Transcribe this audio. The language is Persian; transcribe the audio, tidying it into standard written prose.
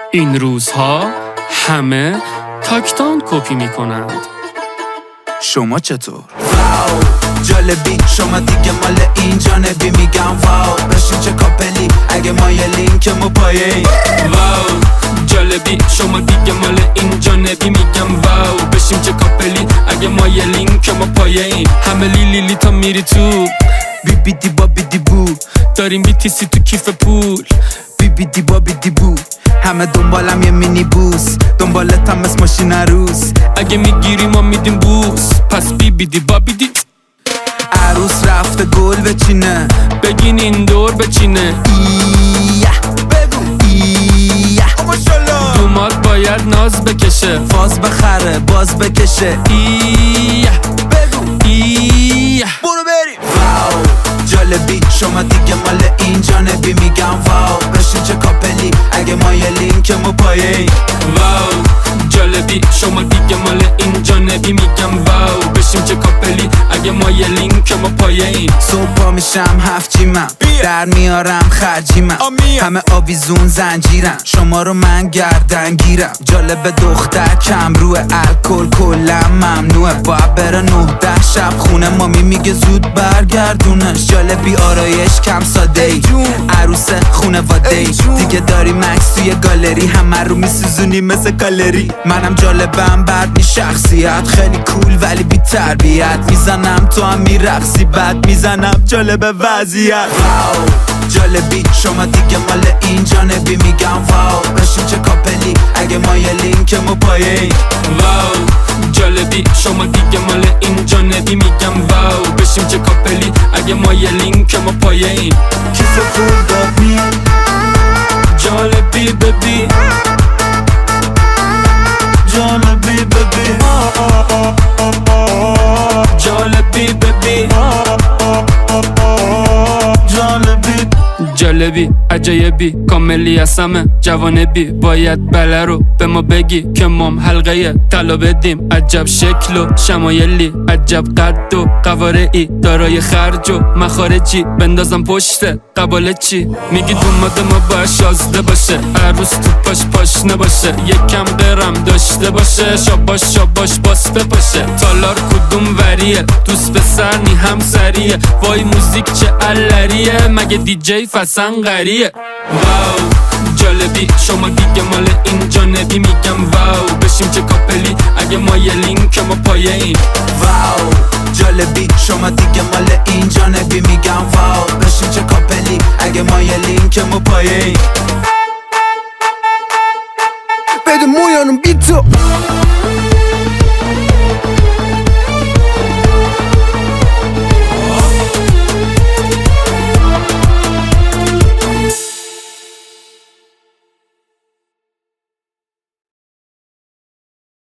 این روزها همه تاکتان کپی میکنند. شما چطور؟ واو جالبی شما دیگه مال این جانبی میگم واو بشین چه کاپلی اگه ما یه لینکمو پایین. واو جالبی شما دیگه مال این جانبی میگم واو بشیم چه کاپلی اگه ما یه لینکمو پایین. همه لیلی تا میری تو بی بی دی با بی دی بو داریم بیتیسی تو کیف پول. بی بی دی با بی دی بو همه دنبالم یه مینی بوس دنبالتم مثل ماشین عروس. اگه میگیری ما میدیم بوس پس بی بی دی با بی دی. عروس رفته گل بچینه بگین این دور بچینه. ایه بگو ایه دومات باید ناز بکشه فاز بخره باز بکشه ایه بگو ایه. برو بریم. واو جالبی شما دیگه مال این جانبی میگم واو بشین چه کاپلی اگه ما یه لینکمو پایین. واو جالبی شما دیگه مال این جانبی میگم واو بشیم چه کاپلی اگه ما یه لینکمو پایین. صبح پا میشم هفت جیمم در میارم خرجیمم همه آویزون زنجیرم شما رو من گردن گیرم. جالب دختر کم روی الکل کلا ممنوعه باید بره 9-10 شب خونه مامی میگه زود برگردونش. جالبی آرایش کم ساده ای عروس خونواده ای دیگه داری مکس توی گالری همه رو میسوزونی مثل کالری. منم جالبم بعد می شخصیت خیلی کول ولی بی تربیت میزنم تو هم میرقصی بعد میزنم جالب وضعیت. واو جالبی شما دیگه مال این جانبی میگم واو بشین چه کاپلی اگه ما یه لینکمو پایین. واو جالبی شما دیگه مال این جانبی میگم واو بشیم چه کاپلی اگه ما یه لینکمو پایین. کیف پول دادی جالبی ببی جالبی ببی جالبی ببی جالبی جالبی عجایبی کاملی هستمه جوانبی باید بله رو به ما بگی که مام حلقه طلا بدیم. عجب شکل و شمایلی عجب قد و قوارعی دارای خرج و مخارجی بندازم پشت قباله چی میگی دوماده ما باید شازده باشه عروس تو پاش پاشنه باشه یکم درم داشته باشه شاباش شاباش باسته باشه. تالار کدوم وریه دوست به سرنی هم سریه وای موزیک چه علریه مگه دیجی فسنقریه. واو جالبی شما دیگه مال این جانبی میگم واو بشیم چه کاپلی اگه ما یه لینکمو پایین. واو جالبی شما دیگه مال این جانبی میگم واو بشین چه کاپلی اگه ما یه لینکمو پایین. بده مویانم بی تو